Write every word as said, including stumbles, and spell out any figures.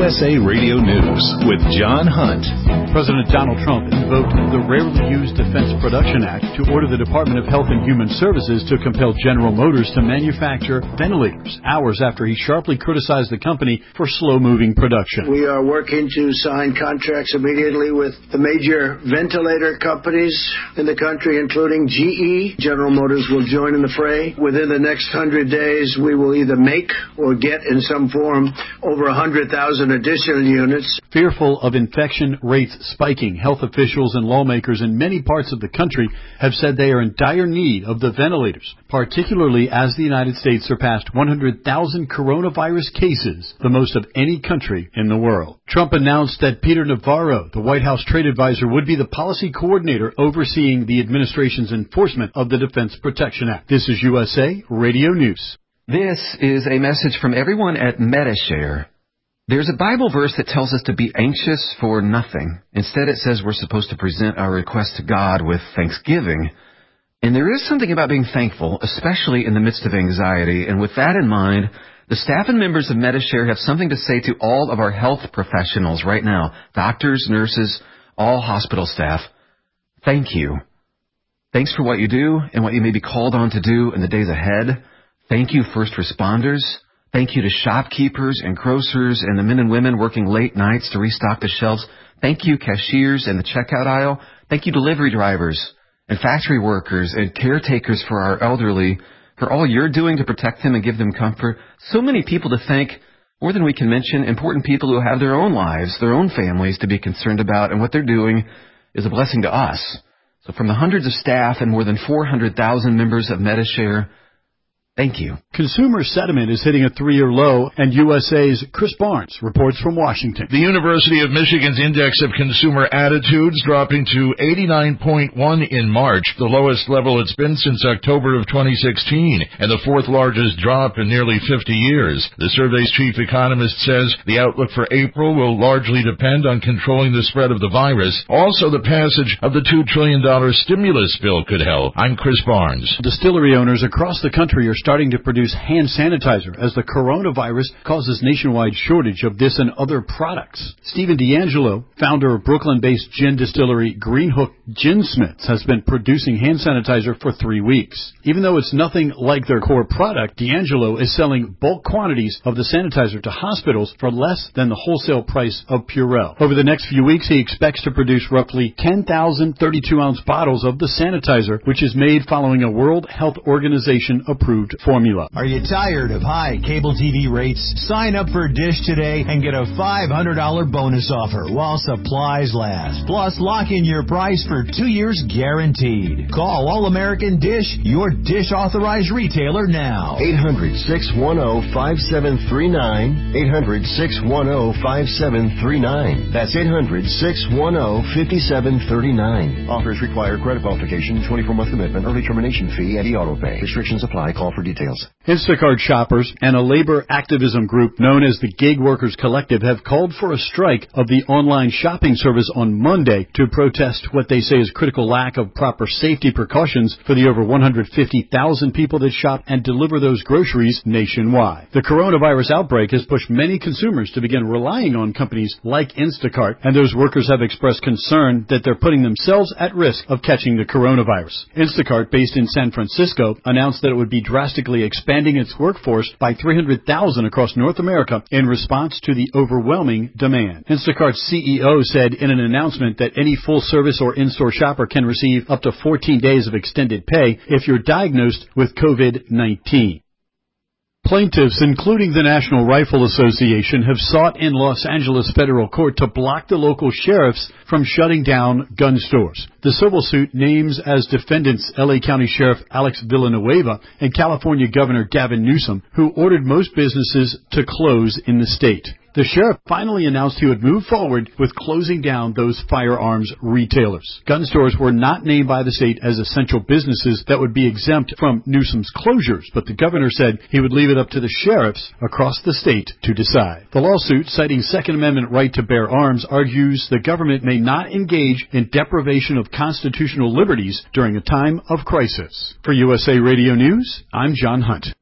U S A Radio News with John Hunt. President Donald Trump invoked the Rarely Used Defense Production Act to order the Department of Health and Human Services to compel General Motors to manufacture ventilators, hours after he sharply criticized the company for slow-moving production. We are working to sign contracts immediately with the major ventilator companies in the country, including G E. General Motors will join in the fray. Within the next hundred days, we will either make or get in some form over one hundred thousand additional units. Fearful of infection rates spiking, health officials and lawmakers in many parts of the country have said they are in dire need of the ventilators, particularly as the United States surpassed one hundred thousand coronavirus cases, the most of any country in the world. Trump announced that Peter Navarro, the White House trade advisor, would be the policy coordinator overseeing the administration's enforcement of the Defense Production Act. This is U S A Radio News. This is a message from everyone at Medi-Share. There's a Bible verse that tells us to be anxious for nothing. Instead, it says we're supposed to present our request to God with thanksgiving. And there is something about being thankful, especially in the midst of anxiety. And with that in mind, the staff and members of Medi-Share have something to say to all of our health professionals right now, doctors, nurses, all hospital staff. Thank you. Thanks for what you do and what you may be called on to do in the days ahead. Thank you, first responders. Thank you to shopkeepers and grocers and the men and women working late nights to restock the shelves. Thank you, cashiers and the checkout aisle. Thank you, delivery drivers and factory workers and caretakers for our elderly, for all you're doing to protect them and give them comfort. So many people to thank, more than we can mention, important people who have their own lives, their own families to be concerned about, and what they're doing is a blessing to us. So from the hundreds of staff and more than four hundred thousand members of Medi-Share, thank you. Consumer sentiment is hitting a three-year low, and U S A's Chris Barnes reports from Washington. The University of Michigan's Index of Consumer Attitudes dropping to eighty-nine point one in March, the lowest level it's been since October of twenty sixteen, and the fourth largest drop in nearly fifty years. The survey's chief economist says the outlook for April will largely depend on controlling the spread of the virus. Also, the passage of the two trillion dollars stimulus bill could help. I'm Chris Barnes. Distillery owners across the country are starting to produce hand sanitizer as the coronavirus causes nationwide shortage of this and other products. Stephen D'Angelo, founder of Brooklyn-based gin distillery Green Hook Gin Smiths, has been producing hand sanitizer for three weeks. Even though it's nothing like their core product, D'Angelo is selling bulk quantities of the sanitizer to hospitals for less than the wholesale price of Purell. Over the next few weeks, he expects to produce roughly ten thousand thirty-two ounce bottles of the sanitizer, which is made following a World Health Organization approved formula. Are you tired of high cable T V rates? Sign up for Dish today and get a five hundred dollars bonus offer while supplies last. Plus, lock in your price for two years guaranteed. Call All American Dish, your Dish authorized retailer now. eight hundred, six one zero, five seven three nine. eight hundred, six one zero, five seven three nine. That's eight hundred, six one zero, five seven three nine. Offers require credit qualification, twenty-four month commitment, early termination fee, and e-auto pay. Restrictions apply. Call for details. Instacart shoppers and a labor activism group known as the Gig Workers Collective have called for a strike of the online shopping service on Monday to protest what they say is critical lack of proper safety precautions for the over one hundred fifty thousand people that shop and deliver those groceries nationwide. The coronavirus outbreak has pushed many consumers to begin relying on companies like Instacart, and those workers have expressed concern that they're putting themselves at risk of catching the coronavirus. Instacart, based in San Francisco, announced that it would be drastically expanding its workforce by three hundred thousand across North America in response to the overwhelming demand. Instacart's C E O said in an announcement that any full-service or in-store shopper can receive up to fourteen days of extended pay if you're diagnosed with COVID nineteen. Plaintiffs, including the National Rifle Association, have sought in Los Angeles federal court to block the local sheriffs from shutting down gun stores. The civil suit names as defendants L A County Sheriff Alex Villanueva and California Governor Gavin Newsom, who ordered most businesses to close in the state. The sheriff finally announced he would move forward with closing down those firearms retailers. Gun stores were not named by the state as essential businesses that would be exempt from Newsom's closures, but the governor said he would leave it up to the sheriffs across the state to decide. The lawsuit, citing Second Amendment right to bear arms, argues the government may not engage in deprivation of constitutional liberties during a time of crisis. For U S A Radio News, I'm John Hunt.